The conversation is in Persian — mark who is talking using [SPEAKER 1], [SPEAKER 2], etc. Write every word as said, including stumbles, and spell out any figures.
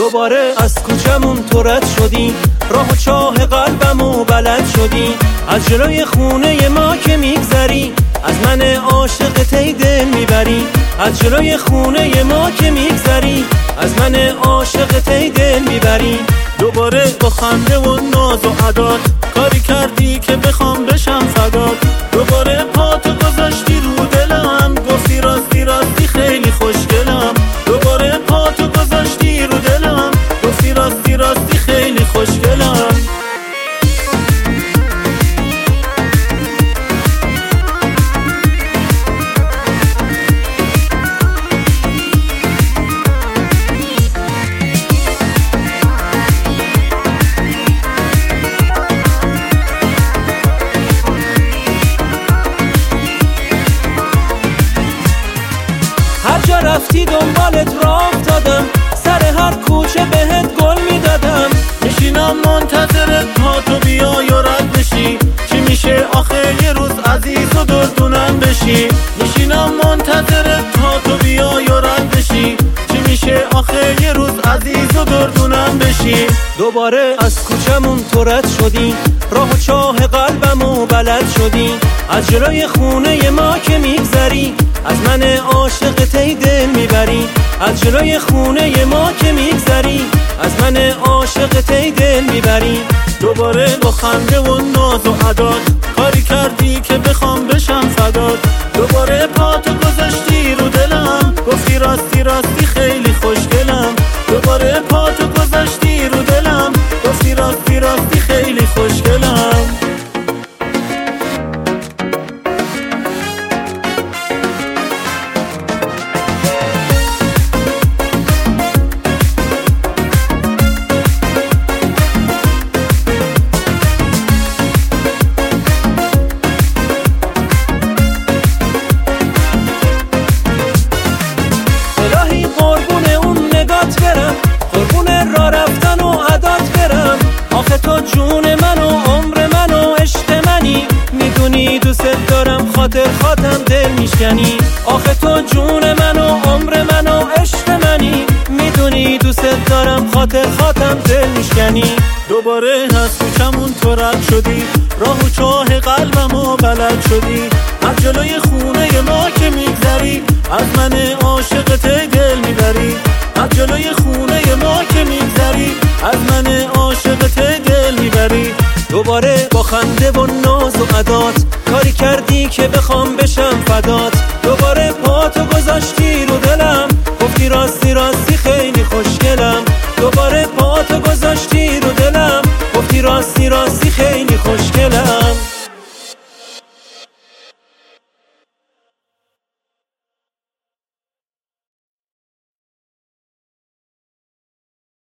[SPEAKER 1] دوباره از کوچمون تو رد شدی، راه و چاه قلبمو بلد شدی. از جلوی خونه ما که میگذری، از من عاشق تی دل میبری. از جلوی خونه ما که میگذری، از من عاشق تی دل میبری.
[SPEAKER 2] دوباره با خنده و ناز و عداد کاری کردی که بخوام بشم فدات. دوباره پاتو گذاشتی رو دلم، گفتی راستی راستی خیلی خوشگلم. دوباره پاتو گذاشتی رو دلم، گفتی راستی راستی خیلی خوشگلم.
[SPEAKER 1] رفتی دنبالت راه افتادم، سر هر کوچه بهت گل میدادم.
[SPEAKER 2] میشینم منتظرت تا تو بیای و رد بشی، چی میشه آخه یه روز عزیز و دردونم بشی. میشینم منتظرت تا تو بیای و رد بشی، چی میشه آخه یه روز عزیز و دردونم بشی.
[SPEAKER 1] دوباره از کوچمون تو رد شدی، راه و چاه قلبمو بلد شدی. از جلوی خونه ما که میگذری، از من عاشق تی دل میبری. از جلوی خونه ما که میگذری، از من عاشق تی دل میبری.
[SPEAKER 2] دوباره با خنده و ناز و عداد کاری کردی که بخوام بشم فدات. دوباره پاتو گذاشتی رو دلم، گفتی راستی راستی خیلی خوشگلم. دوباره پاتو گذاشتی رو دلم، گفتی راستی راستی خیلی خوشگلم.
[SPEAKER 1] قربون را رفتن و عدات برم. آخه تو جون من و عمر من و عشق منی، میدونی دوست دارم خاطر خاطم دل میشکنی. آخه تو جون من و عمر من و عشق منی، میدونی دوست دارم خاطر خاطم دل میشکنی.
[SPEAKER 2] دوباره از کوچمون تو رد شدی، راه و چاه قلبمو بلد شدی. از جلوی خونه ما که میگذری، از من عاشق تی دل میبری. از جلوی خونه ما که میگذری، از من عاشق تی دل میبری.
[SPEAKER 1] دوباره با خنده و ناز و عدات کاری کردی که بخوام بشم فدات. دوباره پاتو